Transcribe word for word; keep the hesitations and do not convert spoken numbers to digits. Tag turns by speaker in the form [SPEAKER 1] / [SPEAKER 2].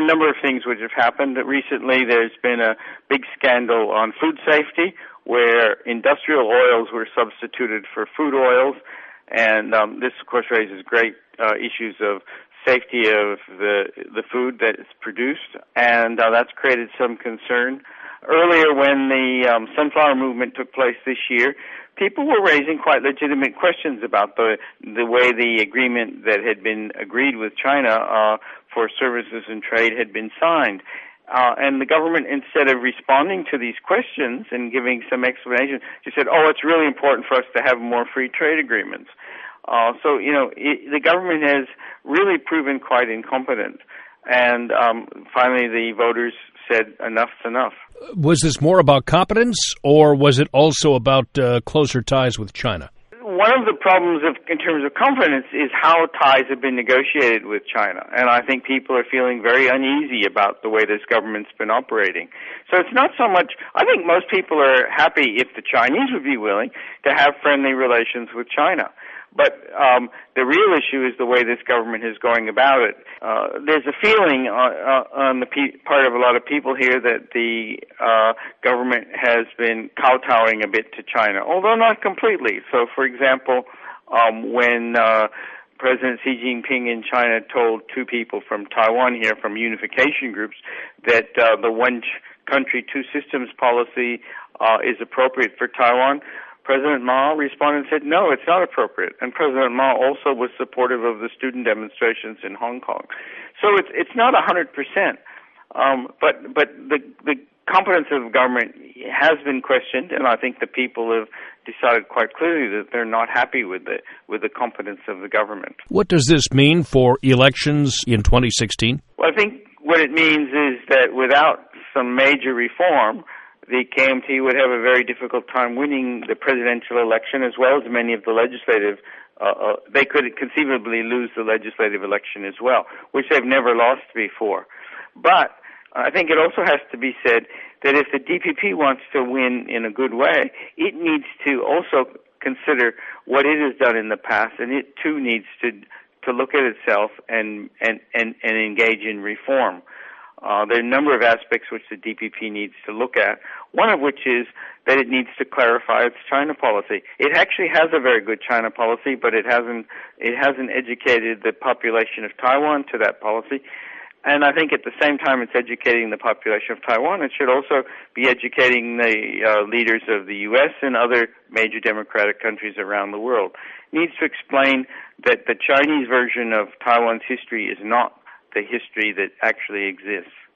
[SPEAKER 1] number of things which have happened. Recently, there's been a big scandal on food safety, where industrial oils were substituted for food oils, and um, this, of course, raises great uh, issues of safety of the the food that is produced, and uh, that's created some concern. Earlier, when the um, sunflower movement took place this year, people were raising quite legitimate questions about the the way the agreement that had been agreed with China uh, for services and trade had been signed. Uh, and the government, instead of responding to these questions and giving some explanation, just said, oh, it's really important for us to have more free trade agreements. Uh, so, you know, it, the government has really proven quite incompetent. And um, finally, the voters said enough's enough.
[SPEAKER 2] Was this more about competence, or was it also about uh, closer ties with China?
[SPEAKER 1] One of the problems of, in terms of confidence is how ties have been negotiated with China. And I think people are feeling very uneasy about the way this government's been operating. So it's not so much, I think most people are happy if the Chinese would be willing to have friendly relations with China. But um, the real issue is the way this government is going about it. Uh, there's a feeling on, uh, on the pe- part of a lot of people here that the uh, government has been kowtowing a bit to China, although not completely. So, for example, um, when uh, President Xi Jinping in China told two people from Taiwan here, from unification groups, that uh, the one country, two systems policy uh, is appropriate for Taiwan, President Mao responded and said, no, it's not appropriate. And President Mao also was supportive of the student demonstrations in Hong Kong. So it's it's not one hundred percent. Um, but but the, the competence of the government has been questioned, and I think the people have decided quite clearly that they're not happy with the, with the competence of the government.
[SPEAKER 2] What does this mean for elections in twenty sixteen?
[SPEAKER 1] Well, I think what it means is that without some major reform, the K M T would have a very difficult time winning the presidential election as well as many of the legislative. Uh, uh, they could conceivably lose the legislative election as well, which they've never lost before. But I think it also has to be said that if the D P P wants to win in a good way, it needs to also consider what it has done in the past, and it too needs to to look at itself and and, and, and engage in reform. Uh, there are a number of aspects which the D P P needs to look at, one of which is that it needs to clarify its China policy. It actually has a very good China policy, but it hasn't it hasn't educated the population of Taiwan to that policy. And I think at the same time it's educating the population of Taiwan, it should also be educating the uh, leaders of the U S and other major democratic countries around the world. It needs to explain that the Chinese version of Taiwan's history is not the history that actually exists.